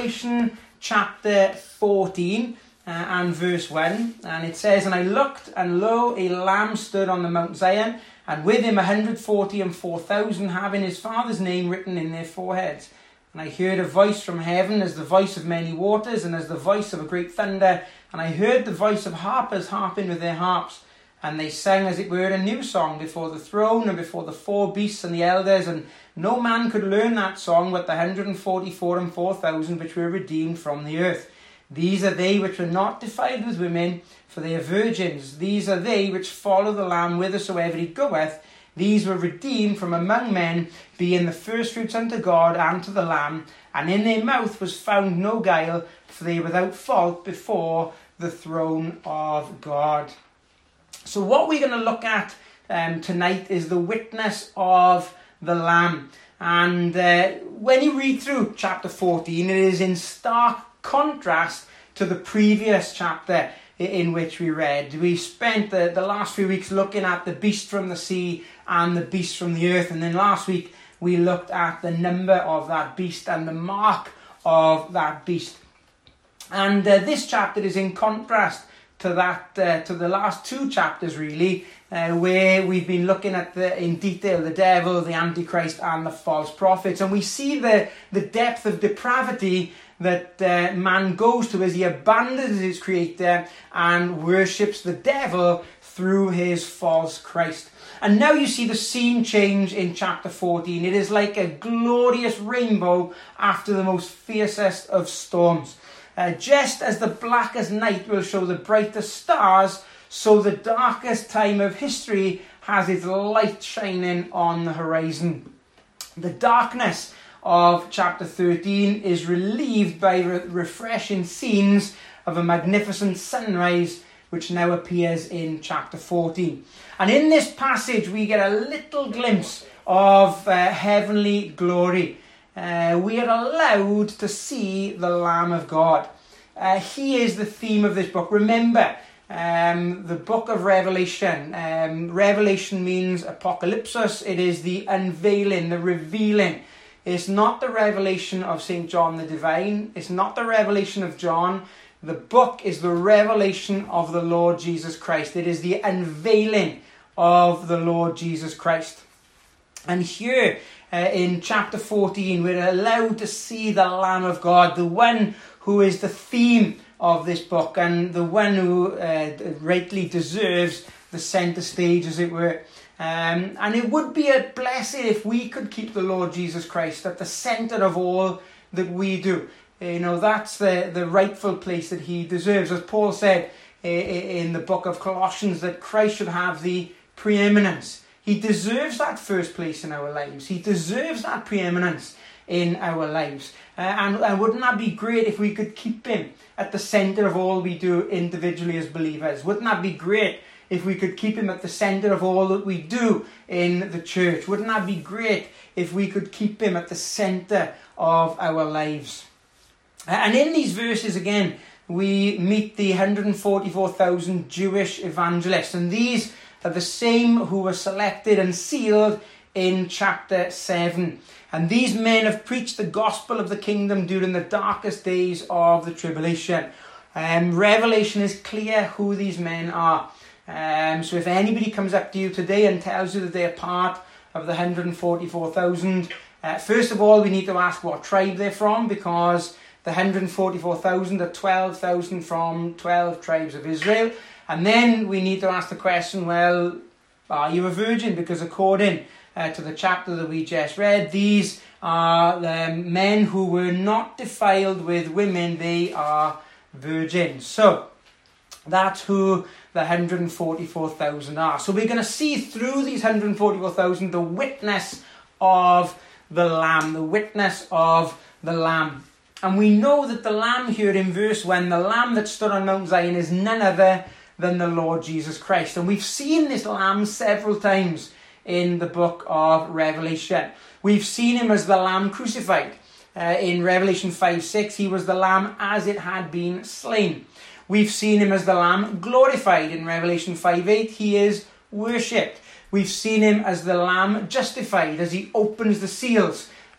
Revelation chapter 14 and verse 1. And it says, "And I looked, and lo, a lamb stood on the Mount Zion, and with him 144,000, having his father's name written in their foreheads. And I heard a voice from heaven as the voice of many waters, and as the voice of a great thunder. And I heard the voice of harpers harping with their harps. And they sang, as it were, a new song before the throne and before the four beasts and the elders. And no man could learn that song but the 144,000 which were redeemed from the earth. These are they which were not defiled with women, for they are virgins. These are they which follow the Lamb whithersoever he goeth. These were redeemed from among men, being the firstfruits unto God and to the Lamb. And in their mouth was found no guile, for they were without fault before the throne of God." So what we're going to look at tonight is the witness of the Lamb. And when you read through chapter 14, it is in stark contrast to the previous chapter in which we read. We spent the last few weeks looking at the beast from the sea and the beast from the earth. And then last week we looked at the number of that beast and the mark of that beast. And this chapter is in contrast to the last two chapters, really, where we've been looking at in detail the devil, the Antichrist, and the false prophets. And we see the depth of depravity that man goes to as he abandons his creator and worships the devil through his false Christ. And now you see the scene change in chapter 14. It is like a glorious rainbow after the most fiercest of storms. Just as the blackest night will show the brightest stars, so the darkest time of history has its light shining on the horizon. The darkness of chapter 13 is relieved by refreshing scenes of a magnificent sunrise, which now appears in chapter 14. And in this passage we get a little glimpse of heavenly glory. We are allowed to see the Lamb of God. He is the theme of this book. Remember, the book of Revelation. Revelation means apocalypsis. It is the unveiling, the revealing. It's not the revelation of St. John the Divine. It's not the revelation of John. The book is the revelation of the Lord Jesus Christ. It is the unveiling of the Lord Jesus Christ. And here, in chapter 14, we're allowed to see the Lamb of God, the one who is the theme of this book and the one who rightly deserves the centre stage, as it were. And it would be a blessing if we could keep the Lord Jesus Christ at the centre of all that we do. You know, that's the rightful place that he deserves. As Paul said in the book of Colossians, that Christ should have the preeminence. He deserves that first place in our lives. He deserves that preeminence in our lives. And wouldn't that be great if we could keep him at the centre of all we do individually as believers? Wouldn't that be great if we could keep him at the centre of all that we do in the church? Wouldn't that be great if we could keep him at the centre of our lives? And in these verses again, we meet the 144,000 Jewish evangelists. And these are the same who were selected and sealed in chapter 7. And these men have preached the gospel of the kingdom during the darkest days of the tribulation. Revelation is clear who these men are. So if anybody comes up to you today and tells you that they are part of the 144,000, first of all, we need to ask what tribe they're from, because the 144,000 are 12,000 from 12 tribes of Israel. And then we need to ask the question, well, are you a virgin? Because according to the chapter that we just read, these are the men who were not defiled with women. They are virgins. So that's who the 144,000 are. So we're going to see through these 144,000 the witness of the Lamb, the witness of the Lamb. And we know that the Lamb here in verse 1, the Lamb that stood on Mount Zion, is none other than the Lord Jesus Christ. And we've seen this Lamb several times in the book of Revelation. We've seen him as the Lamb crucified. In Revelation 5:6, he was the Lamb as it had been slain. We've seen him as the Lamb glorified. In Revelation 5:8, he is worshipped. We've seen him as the Lamb justified as he opens the seals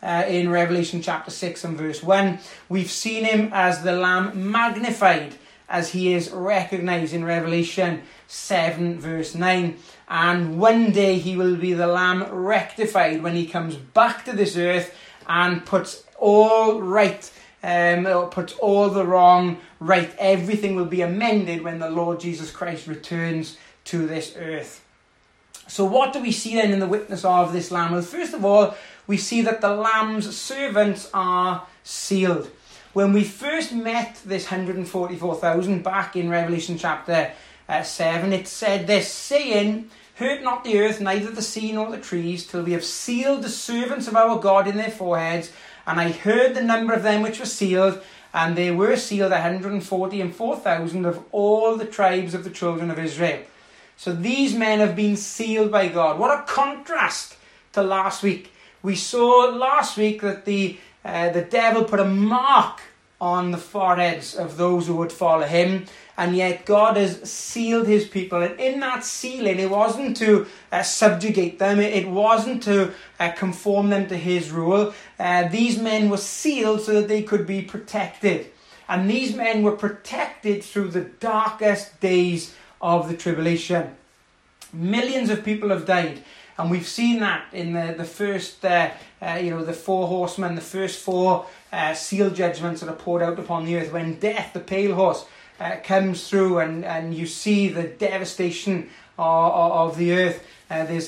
in Revelation chapter 6 and verse 1. We've seen him as the Lamb magnified, as he is recognised in Revelation 7 verse 9. And one day he will be the Lamb rectified when he comes back to this earth and puts all right, puts all the wrong right. Everything will be amended when the Lord Jesus Christ returns to this earth. So what do we see then in the witness of this Lamb? Well, first of all, we see that the Lamb's servants are sealed. When we first met this 144,000 back in Revelation chapter 7, it said this, saying, hurt not the earth, neither the sea nor the trees, till we have sealed the servants of our God in their foreheads. And I heard the number of them which were sealed, and they were sealed 144,000 of all the tribes of the children of Israel. So these men have been sealed by God. What a contrast to last week. We saw last week that the devil put a mark on the foreheads of those who would follow him, and yet God has sealed his people. And in that sealing, it wasn't to subjugate them, it wasn't to conform them to his rule. These men were sealed so that they could be protected. And these men were protected through the darkest days of the tribulation. Millions of people have died. And we've seen that in the first, the four horsemen, the first four seal judgments that are poured out upon the earth. When death, the pale horse, comes through and you see the devastation of the earth. There's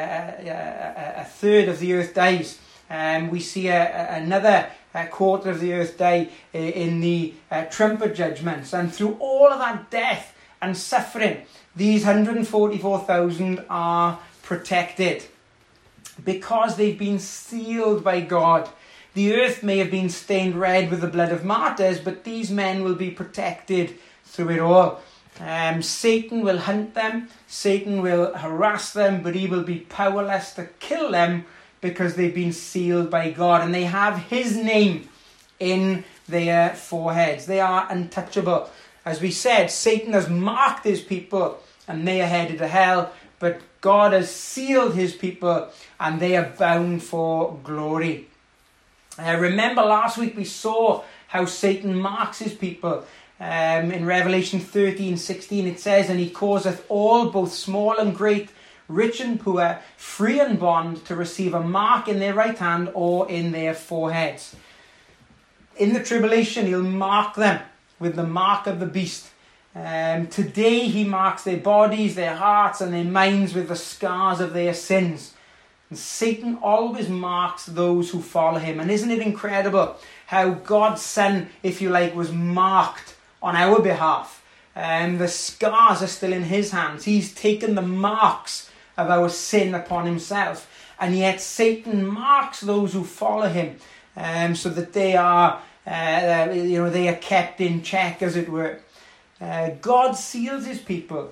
a third of the earth dies. We see another quarter of the earth die in the trumpet judgments. And through all of that death and suffering, these 144,000 are protected because they've been sealed by God. The earth may have been stained red with the blood of martyrs, but these men will be protected through it all. Satan will hunt them, Satan will harass them, but he will be powerless to kill them because they've been sealed by God and they have his name in their foreheads. They are untouchable. As we said, Satan has marked his people and they are headed to hell, but God has sealed his people and they are bound for glory. Remember last week we saw how Satan marks his people. In Revelation 13:16 it says, and he causeth all, both small and great, rich and poor, free and bond, to receive a mark in their right hand or in their foreheads. In the tribulation he'll mark them with the mark of the beast. Today he marks their bodies, their hearts and their minds with the scars of their sins. And Satan always marks those who follow him. And isn't it incredible how God's Son, if you like, was marked on our behalf? The scars are still in his hands. He's taken the marks of our sin upon himself. And yet Satan marks those who follow him so that they are, they are kept in check, as it were. God seals his people.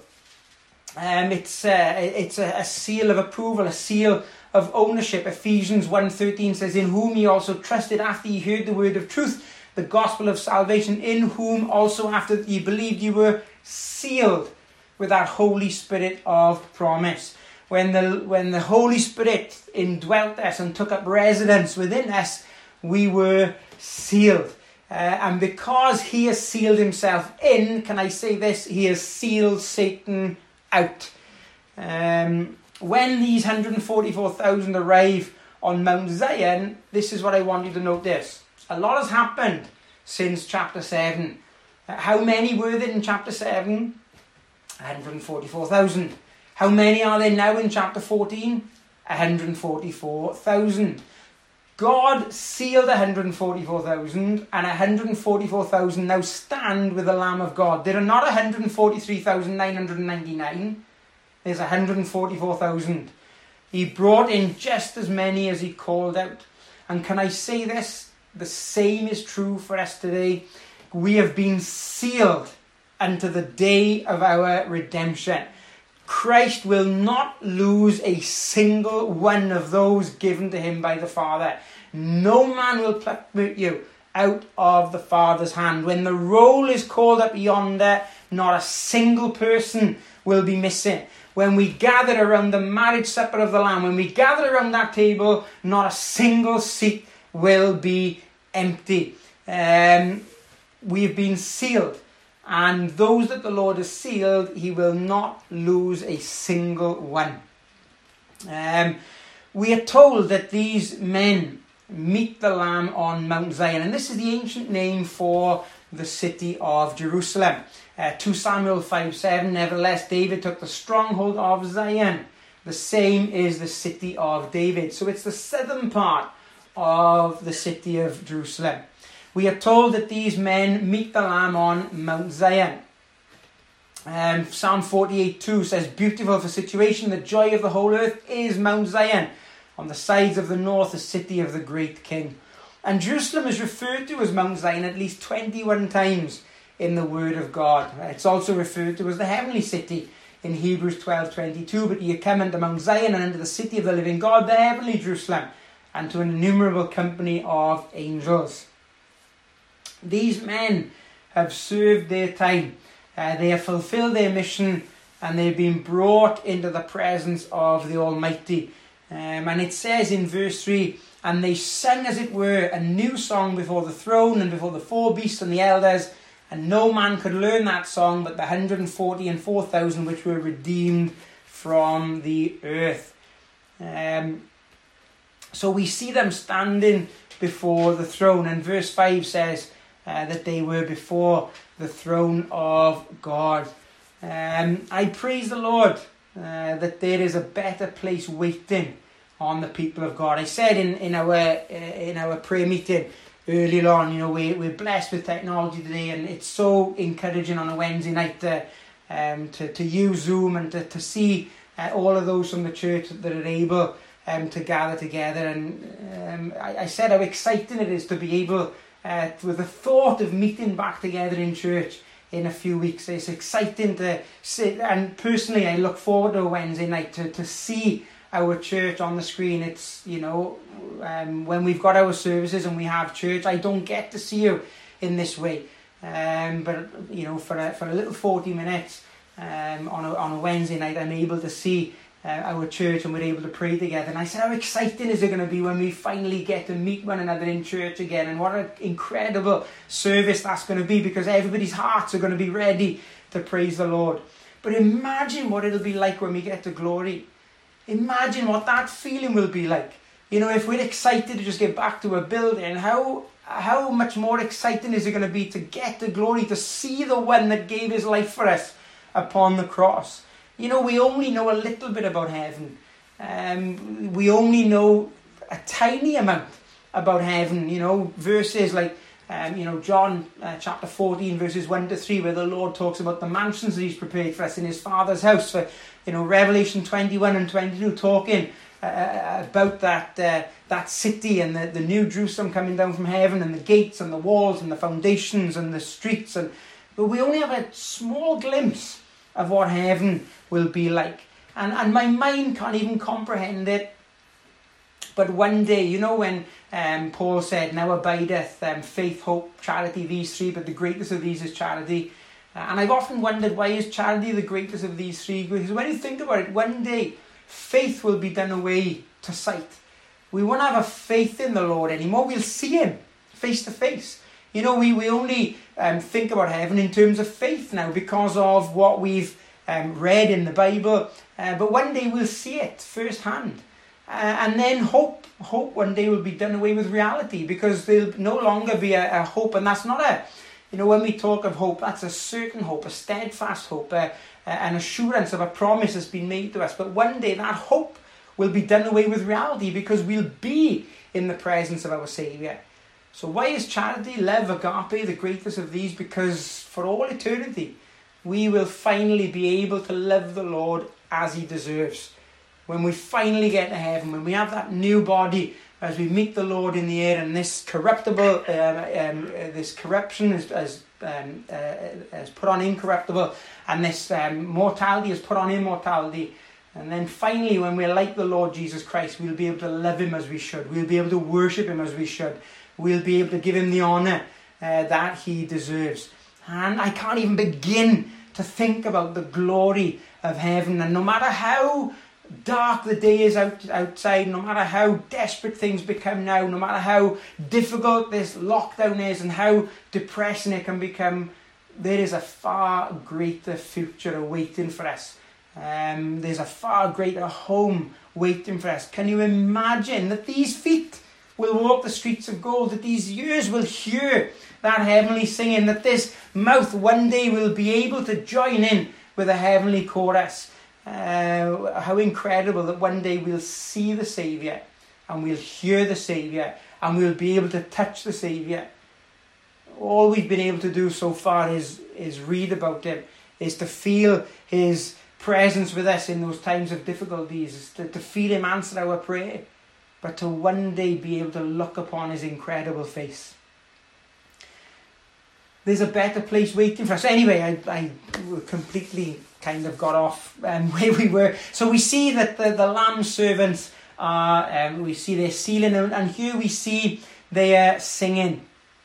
It's a seal of approval, a seal of ownership. Ephesians 1:13 says, in whom ye also trusted after ye heard the word of truth, the gospel of salvation, in whom also after ye believed ye were sealed with that Holy Spirit of promise. When the Holy Spirit indwelt us and took up residence within us, we were sealed. And because he has sealed himself in, can I say this? He has sealed Satan out. When these 144,000 arrive on Mount Zion, this is what I want you to notice. A lot has happened since chapter 7. How many were there in chapter 7? 144,000. How many are there now in chapter 14? 144,000. God sealed 144,000 and 144,000 now stand with the Lamb of God. There are not 143,999. There's 144,000. He brought in just as many as he called out. And can I say this? The same is true for us today. We have been sealed unto the day of our redemption. Christ will not lose a single one of those given to him by the Father. No man will pluck you out of the Father's hand. When the roll is called up yonder, not a single person will be missing. When we gather around the marriage supper of the Lamb, when we gather around that table, not a single seat will be empty. We've been sealed. And those that the Lord has sealed, he will not lose a single one. We are told that these men meet the Lamb on Mount Zion. And this is the ancient name for the city of Jerusalem. 2 Samuel 5:7, nevertheless, David took the stronghold of Zion. The same is the city of David. So it's the southern part of the city of Jerusalem. We are told that these men meet the Lamb on Mount Zion. Psalm 48:2 says, beautiful for situation, the joy of the whole earth is Mount Zion, on the sides of the north, the city of the great king. And Jerusalem is referred to as Mount Zion at least 21 times in the Word of God. It's also referred to as the heavenly city in Hebrews 12:22. But ye come unto Mount Zion and unto the city of the living God, the heavenly Jerusalem, and to an innumerable company of angels. These men have served their time. They have fulfilled their mission, and they've been brought into the presence of the Almighty. And it says in verse 3, and they sang, as it were, a new song before the throne and before the four beasts and the elders, and no man could learn that song but the 144,000 which were redeemed from the earth. So we see them standing before the throne, and verse 5 says that they were before the throne of God. I praise the Lord that there is a better place waiting on the people of God. I said in our prayer meeting earlier on, we're blessed with technology today, and it's so encouraging on a Wednesday night to use Zoom and to see all of those from the church that are able to gather together. And I said how exciting it is to be able, with the thought of meeting back together in church in a few weeks. It's exciting to sit, and personally I look forward to a Wednesday night to see our church on the screen. It's, when we've got our services and we have church, I don't get to see you in this way. But for a little 40 minutes on a Wednesday night, I'm able to see our church, and we're able to pray together. And I said, how exciting is it going to be when we finally get to meet one another in church again? And what an incredible service that's going to be, because everybody's hearts are going to be ready to praise the Lord. But imagine what it'll be like when we get to glory. Imagine what that feeling will be like. If we're excited to just get back to a building, how much more exciting is it going to be to get to glory, to see the one that gave his life for us upon the cross. We only know a little bit about heaven. We only know a tiny amount about heaven. Verses like, John chapter 14, verses 1-3, where the Lord talks about the mansions that he's prepared for us in his Father's house. For, Revelation 21 and 22, talking about that city and the new Jerusalem coming down from heaven, and the gates and the walls and the foundations and the streets. But we only have a small glimpse of what heaven will be like. And my mind can't even comprehend it. But one day, when Paul said, now abideth faith, hope, charity, these three, but the greatest of these is charity. And I've often wondered, why is charity the greatest of these three? Because when you think about it, one day faith will be done away to sight. We won't have a faith in the Lord anymore. We'll see him face to face. We only think about heaven in terms of faith now because of what we've read in the Bible. But one day we'll see it firsthand. And then hope one day will be done away with reality, because there'll no longer be a hope. And that's not when we talk of hope, that's a certain hope, a steadfast hope, an assurance of a promise that's been made to us. But one day that hope will be done away with reality, because we'll be in the presence of our Saviour. So why is charity, love, agape the greatest of these? Because for all eternity, we will finally be able to love the Lord as he deserves. When we finally get to heaven, when we have that new body, as we meet the Lord in the air, and this corruptible, this corruption is put on incorruptible, and this mortality is put on immortality. And then finally, when we're like the Lord Jesus Christ, we'll be able to love him as we should. We'll be able to worship him as we should. We'll be able to give him the honour that he deserves. And I can't even begin to think about the glory of heaven. And no matter how dark the day is outside, no matter how desperate things become now, no matter how difficult this lockdown is and how depressing it can become, there is a far greater future awaiting for us. There's a far greater home waiting for us. Can you imagine that these feet will walk the streets of gold, that these ears will hear that heavenly singing, that this mouth one day will be able to join in with a heavenly chorus? How incredible that one day we'll see the Saviour and we'll hear the Saviour and we'll be able to touch the Saviour. All we've been able to do so far is read about him, is to feel his presence with us in those times of difficulties, is to feel him answer our prayer, but to one day be able to look upon his incredible face. There's a better place waiting for us. Anyway, I completely kind of got off where we were. So we see that the lamb servants are, we see their sealing, and here we see their singing.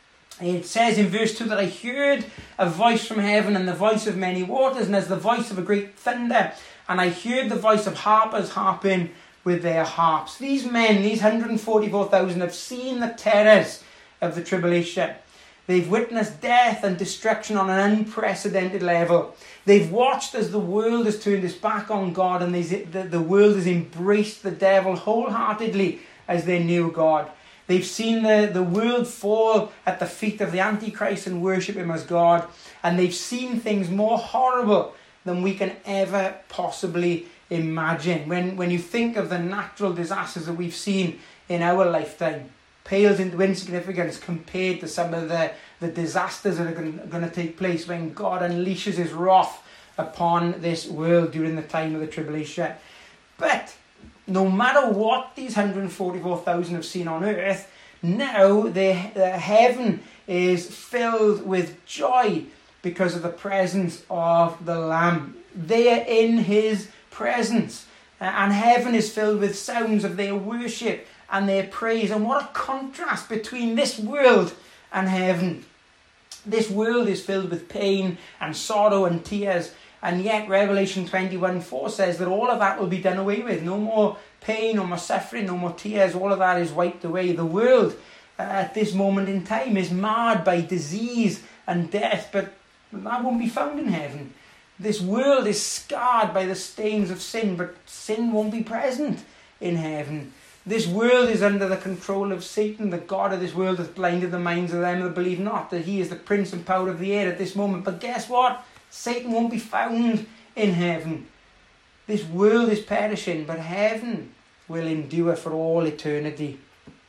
It says in verse 2 that I heard a voice from heaven and the voice of many waters, and as the voice of a great thunder, and I heard the voice of harpers harping with their harps. These men, these 144,000, have seen the terrors of the tribulation. They've witnessed death and destruction on an unprecedented level. They've watched as the world has turned its back on God, and the world has embraced the devil wholeheartedly as their new God. They've seen the world fall at the feet of the Antichrist and worship him as God. And they've seen things more horrible than we can ever possibly imagine. When you think of the natural disasters that we've seen in our lifetime, pales into insignificance compared to some of the disasters that are going to take place when God unleashes his wrath upon this world during the time of the tribulation. But no matter what these 144,000 have seen on earth, now the heaven is filled with joy because of the presence of the Lamb. They are in his presence, and heaven is filled with sounds of their worship and their praise. And what a contrast between this world and heaven. This world is filled with pain and sorrow and tears, and yet Revelation 21:4 says that all of that will be done away with. No more pain, no more suffering, no more tears. All of that is wiped away. The world at this moment in time is marred by disease and death, but that won't be found in heaven. This world is scarred by the stains of sin, but sin won't be present in heaven. This world is under the control of Satan. The God of this world has blinded the minds of them that believe not, that he is the prince and power of the air at this moment. But guess what? Satan won't be found in heaven. This world is perishing, but heaven will endure for all eternity.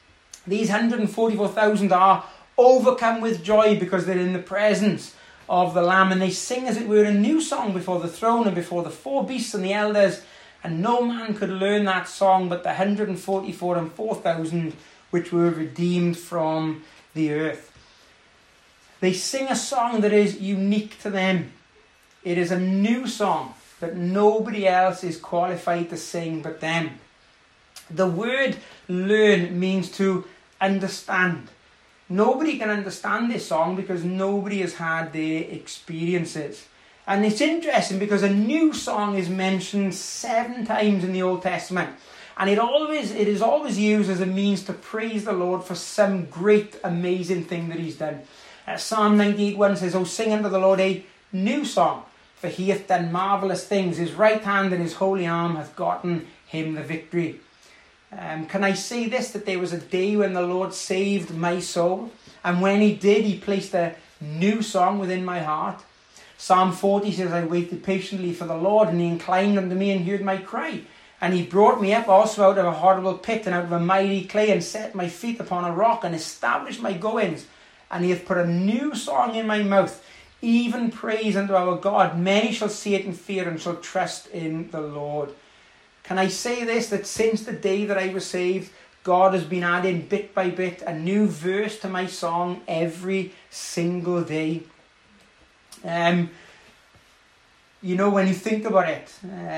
These 144,000 are overcome with joy because they're in the presence of the Lamb, and they sing, as it were, a new song before the throne and before the four beasts and the elders. And no man could learn that song but the 144,000 which were redeemed from the earth. They sing a song that is unique to them. It is a new song that nobody else is qualified to sing but them. The word learn means to understand. Nobody can understand this song because nobody has had their experiences. And it's interesting because a new song is mentioned 7 times in the Old Testament. And it is always used as a means to praise the Lord for some great, amazing thing that he's done. Psalm 98:1 says, "O sing unto the Lord a new song, for he hath done marvellous things. His right hand and his holy arm hath gotten him the victory." Can I say this, that there was a day when the Lord saved my soul, and when he did, he placed a new song within my heart. Psalm 40 says, "I waited patiently for the Lord, and he inclined unto me and heard my cry. And he brought me up also out of a horrible pit and out of a mighty clay, and set my feet upon a rock, and established my goings. And he hath put a new song in my mouth, even praise unto our God. Many shall see it and fear, and shall trust in the Lord." Can I say this, that since the day that I was saved, God has been adding bit by bit a new verse to my song every single day. When you think about it,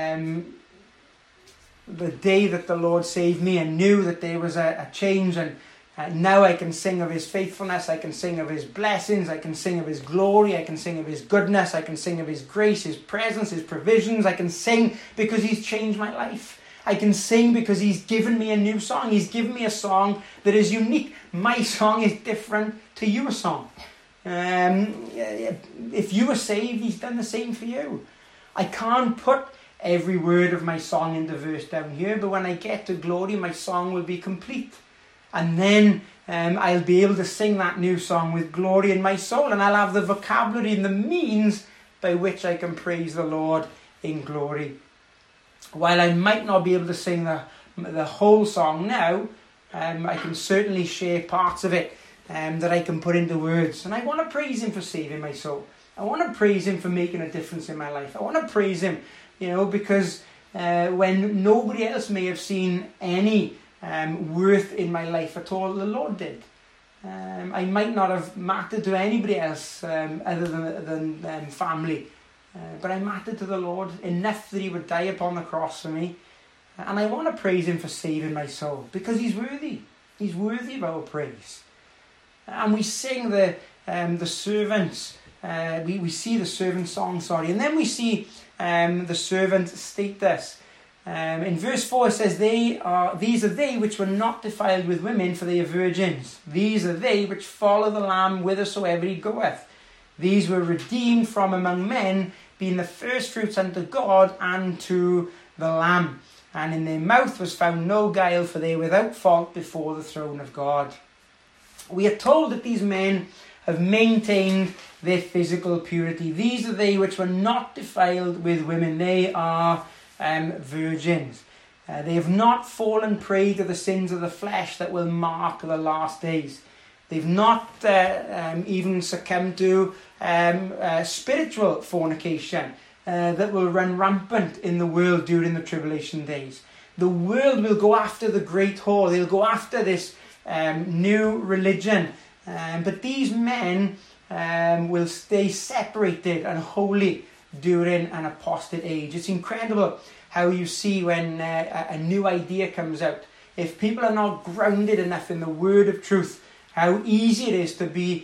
the day that the Lord saved me, and knew that there was a change, and now I can sing of his faithfulness, I can sing of his blessings, I can sing of his glory, I can sing of his goodness, I can sing of his grace, his presence, his provisions. I can sing because he's changed my life. I can sing because he's given me a new song. He's given me a song that is unique. My song is different to your song. If you were saved, he's done the same for you. I can't put every word of my song in the verse down here, but when I get to glory, my song will be complete. And then I'll be able to sing that new song with glory in my soul, and I'll have the vocabulary and the means by which I can praise the Lord in glory. While I might not be able to sing the whole song now, I can certainly share parts of it that I can put into words. And I want to praise him for saving my soul. I want to praise him for making a difference in my life. I want to praise him, because when nobody else may have seen any worth in my life at all, the Lord did. I might not have mattered to anybody else other than family, but I mattered to the Lord enough that he would die upon the cross for me. And I want to praise him for saving my soul, because he's worthy. He's worthy of our praise. And we sing the servants. We see the servant song, and then we see the servant status. In verse 4 it says, these are they which were not defiled with women, for they are virgins. These are they which follow the Lamb whithersoever he goeth. These were redeemed from among men, being the firstfruits unto God and to the Lamb. And in their mouth was found no guile, for they were without fault before the throne of God. We are told that these men have maintained their physical purity. These are they which were not defiled with women. They are virgins. They have not fallen prey to the sins of the flesh that will mark the last days. They've not even succumbed to spiritual fornication that will run rampant in the world during the tribulation days. The world will go after the great whore. They'll go after this new religion. But these men will stay separated and holy during an apostate age. It's incredible how you see when a new idea comes out. If people are not grounded enough in the word of truth, how easy it is to be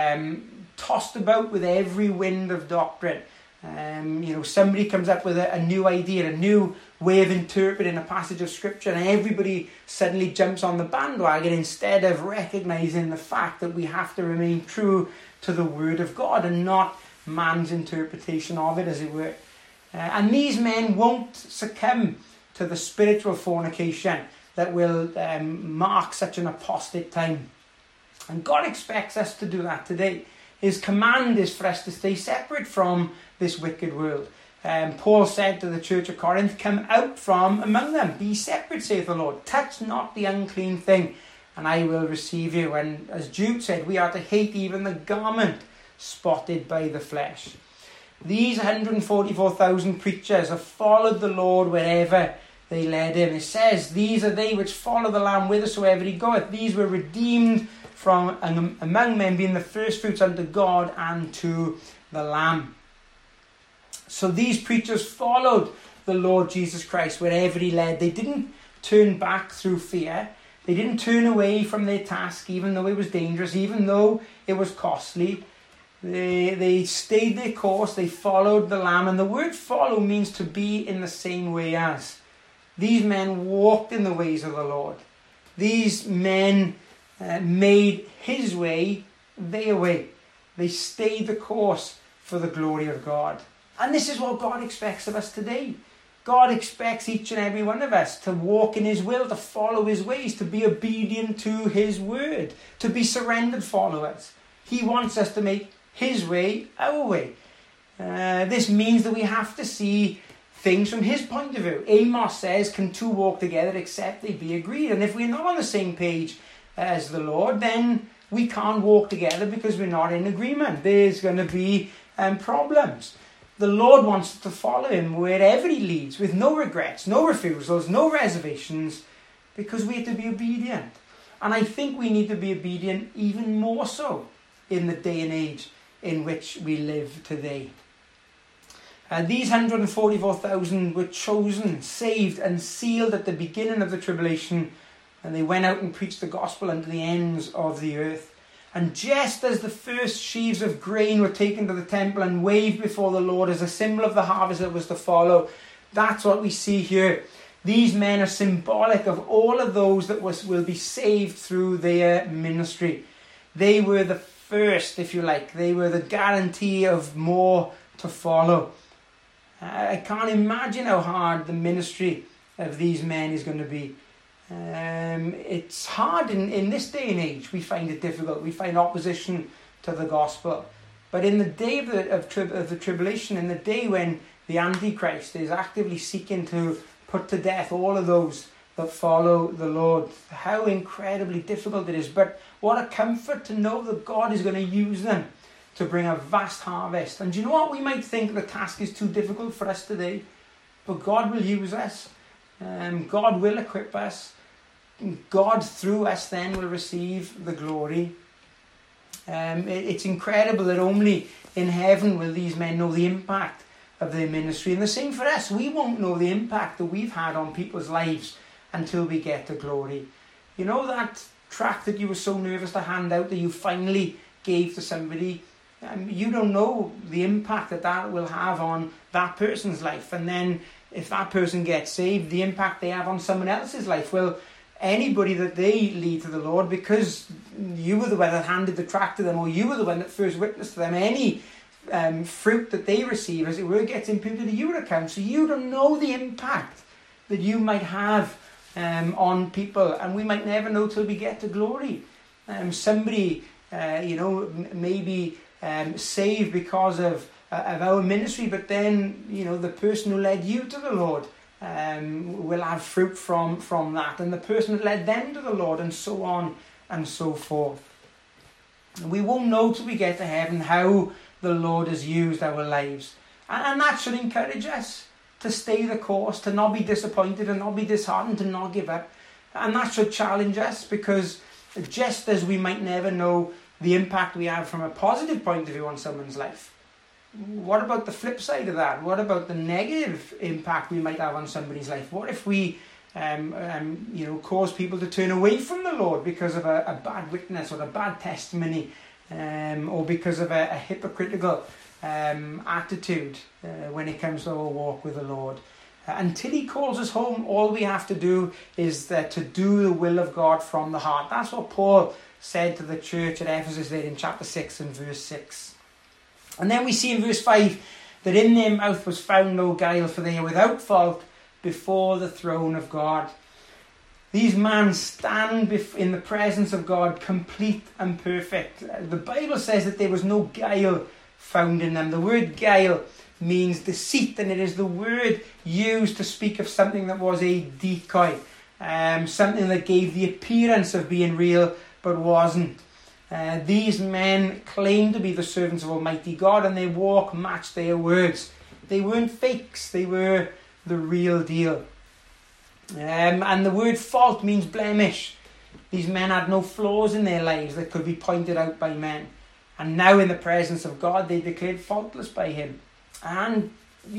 tossed about with every wind of doctrine. Somebody comes up with a new idea, a new way of interpreting a passage of scripture, and everybody suddenly jumps on the bandwagon instead of recognizing the fact that we have to remain true to the word of God and not man's interpretation of it, as it were. And these men won't succumb to the spiritual fornication that will mark such an apostate time. And God expects us to do that today. His command is for us to stay separate from this wicked world. Paul said to the church of Corinth, "Come out from among them, be separate, saith the Lord. Touch not the unclean thing, and I will receive you." And as Jude said, we are to hate even the garment spotted by the flesh. These 144,000 preachers have followed the Lord wherever they led him. It says, these are they which follow the Lamb whithersoever he goeth. These were redeemed from among men, being the firstfruits unto God and to the Lamb. So these preachers followed the Lord Jesus Christ wherever he led. They didn't turn back through fear. They didn't turn away from their task, even though it was dangerous, even though it was costly. They stayed their course. They followed the Lamb. And the word follow means to be in the same way as. These men walked in the ways of the Lord. These men made his way their way. They stayed the course for the glory of God. And this is what God expects of us today. God expects each and every one of us to walk in his will, to follow his ways, to be obedient to his word, to be surrendered followers. He wants us to make his way our way. This means that we have to see things from his point of view. Amos says, "Can two walk together except they be agreed?" And if we're not on the same page as the Lord, then we can't walk together because we're not in agreement. There's going to be problems. The Lord wants us to follow him wherever he leads, with no regrets, no refusals, no reservations, because we have to be obedient. And I think we need to be obedient even more so in the day and age in which we live today. These 144,000 were chosen, saved and sealed at the beginning of the tribulation, and they went out and preached the gospel unto the ends of the earth. And just as the first sheaves of grain were taken to the temple and waved before the Lord as a symbol of the harvest that was to follow, that's what we see here. These men are symbolic of all of those that will be saved through their ministry. They were the first, if you like. They were the guarantee of more to follow. I can't imagine how hard the ministry of these men is going to be. It's hard in this day and age. We find it difficult. We find opposition to the gospel. But in the day of the tribulation, in the day when the Antichrist is actively seeking to put to death all of those that follow the Lord, how incredibly difficult it is. But what a comfort to know that God is going to use them to bring a vast harvest. And do you know what? We might think the task is too difficult for us today, but God will use us. God will equip us. God through us then will receive the glory. It's incredible that only in heaven will these men know the impact of their ministry. And the same for us. We won't know the impact that we've had on people's lives until we get to glory. You know that tract that you were so nervous to hand out that you finally gave to somebody? You don't know the impact that will have on that person's life. And then if that person gets saved, the impact they have on someone else's life. Well, anybody that they lead to the Lord, because you were the one that handed the tract to them, or you were the one that first witnessed to them, any fruit that they receive, as it were, gets imputed to your account. So you don't know the impact that you might have on people, and we might never know till we get to glory. Somebody, maybe saved because of our ministry, but then, the person who led you to the Lord will have fruit from that, and the person that led them to the Lord, and so on and so forth. We won't know till we get to heaven how the Lord has used our lives, and that should encourage us to stay the course, to not be disappointed and not be disheartened, to not give up. And that should challenge us, because just as we might never know the impact we have from a positive point of view on someone's life, what about the flip side of that? What about the negative impact we might have on somebody's life? What if we cause people to turn away from the Lord because of a bad witness or a bad testimony, or because of a hypocritical attitude when it comes to our walk with the Lord? Until he calls us home, all we have to do is to do the will of God from the heart. That's what Paul said to the church at Ephesus there in chapter 6 and verse 6. And then we see in verse 5 that in their mouth was found no guile, for they are without fault before the throne of God. These men stand in the presence of God complete and perfect. The Bible says that there was no guile found in them. The word guile means deceit, and it is the word used to speak of something that was a decoy, something that gave the appearance of being real but wasn't. These men claimed to be the servants of Almighty God, and their walk matched their words. They weren't fakes, they were the real deal. And the word fault means blemish. These men had no flaws in their lives that could be pointed out by men. And now in the presence of God, they declared faultless by him. And,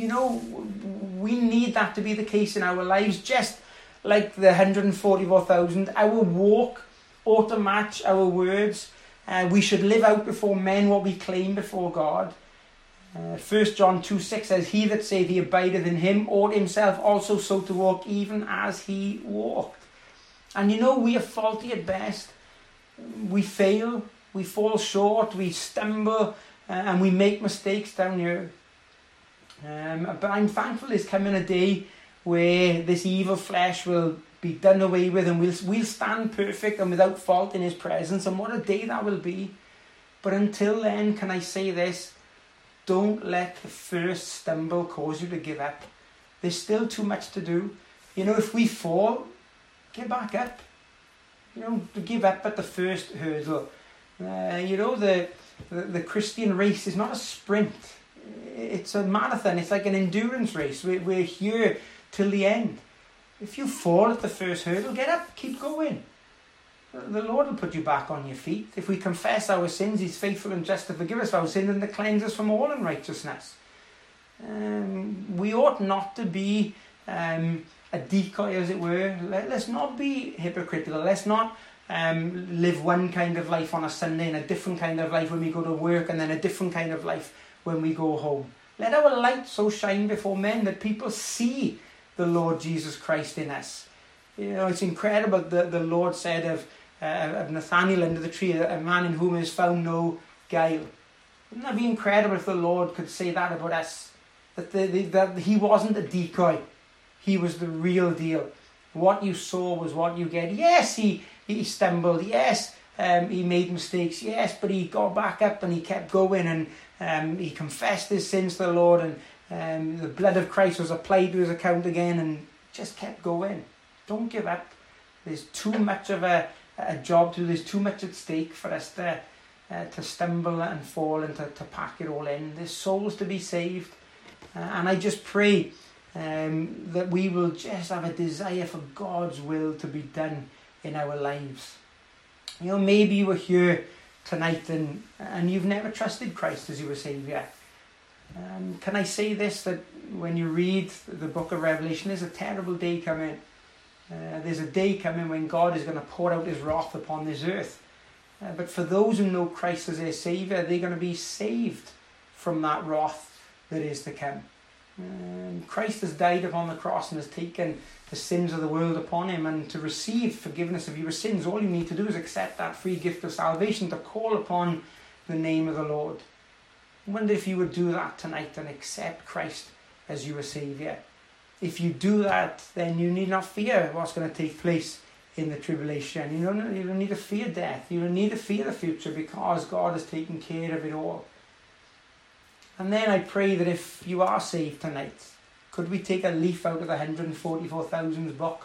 we need that to be the case in our lives. Just like the 144,000, our walk ought to match our words. We should live out before men what we claim before God. 1 John 2:6 says, "He that saith he abideth in him ought himself also so to walk, even as he walked." And we are faulty at best. We fail, we fall short, we stumble, and we make mistakes down here. But I'm thankful there's coming a day where this evil flesh will be done away with, and we'll stand perfect and without fault in his presence. And what a day that will be. But until then, can I say this? Don't let the first stumble cause you to give up. There's still too much to do. If we fall, get back up. To give up at the first hurdle. The Christian race is not a sprint. It's a marathon. It's like an endurance race. We're here till the end. If you fall at the first hurdle, get up, keep going. The Lord will put you back on your feet. If we confess our sins, he's faithful and just to forgive us our sins and to cleanse us from all unrighteousness. We ought not to be a decoy, as it were. Let's not be hypocritical. Let's not live one kind of life on a Sunday and a different kind of life when we go to work, and then a different kind of life when we go home. Let our light so shine before men that people see the Lord Jesus Christ in us. You know, it's incredible that the Lord said of Nathanael under the tree, a man in whom is found no guile. Wouldn't that be incredible if the Lord could say that about us? That he wasn't a decoy. He was the real deal. What you saw was what you get. Yes, he stumbled. Yes, he made mistakes. Yes, but he got back up and he kept going, and he confessed his sins to the Lord, and the blood of Christ was applied to his account again, and just kept going. Don't give up. There's too much of a job to do. There's too much at stake for us to stumble and fall and to pack it all in. There's souls to be saved. And I just pray that we will just have a desire for God's will to be done in our lives. You know, maybe you were here tonight and you've never trusted Christ as your Saviour. Can I say this, that when you read the book of Revelation, there's a terrible day coming. There's a day coming when God is going to pour out his wrath upon this earth. But for those who know Christ as their Saviour, they're going to be saved from that wrath that is to come. Christ has died upon the cross and has taken the sins of the world upon him, and to receive forgiveness of your sins, all you need to do is accept that free gift of salvation, to call upon the name of the Lord. I wonder if you would do that tonight and accept Christ as your Saviour. If you do that, then you need not fear what's going to take place in the tribulation. You don't need to fear death. You don't need to fear the future, because God has taken care of it all. And then I pray that if you are saved tonight, could we take a leaf out of the 144,000 book?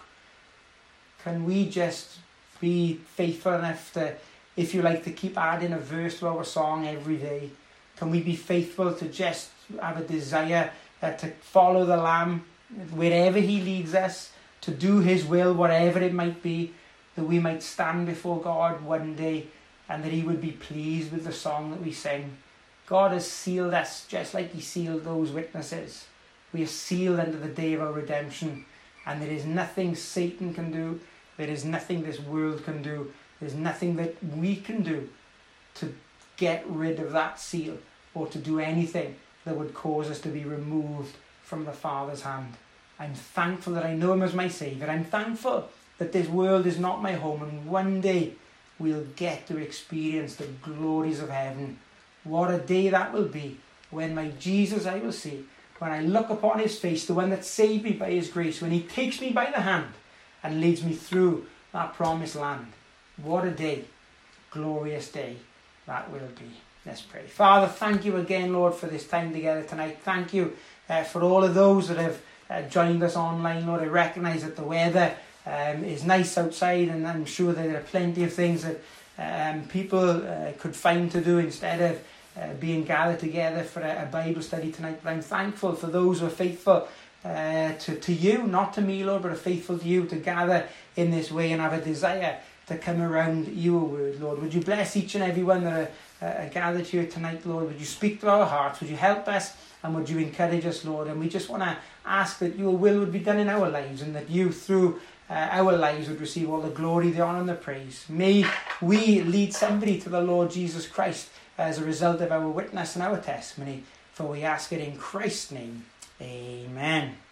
Can we just be faithful enough to, if you like, to keep adding a verse to our song every day? Can we be faithful to just have a desire to follow the Lamb wherever he leads us, to do his will, whatever it might be, that we might stand before God one day and that he would be pleased with the song that we sing? God has sealed us just like he sealed those witnesses. We are sealed unto the day of our redemption, and there is nothing Satan can do, there is nothing this world can do, there's nothing that we can do to get rid of that seal or to do anything that would cause us to be removed from the Father's hand. I'm thankful that I know him as my Saviour. I'm thankful that this world is not my home, and one day we'll get to experience the glories of heaven. What a day that will be, when my Jesus I will see, when I look upon his face, the one that saved me by his grace, when he takes me by the hand and leads me through that promised land. What a day, glorious day that will be. Let's pray. Father, thank you again, Lord, for this time together tonight. Thank you for all of those that have joined us online, Lord. I recognise that the weather is nice outside, and I'm sure that there are plenty of things that people could find to do instead of being gathered together for a Bible study tonight. But I'm thankful for those who are faithful to you, not to me, Lord, but are faithful to you, to gather in this way and have a desire to come around your word, Lord. Would you bless each and every one that are gathered here tonight, Lord? Would you speak to our hearts? Would you help us? And would you encourage us, Lord? And we just want to ask that your will would be done in our lives, and that you, through our lives, would receive all the glory, the honour and the praise. May we lead somebody to the Lord Jesus Christ as a result of our witness and our testimony. For we ask it in Christ's name. Amen.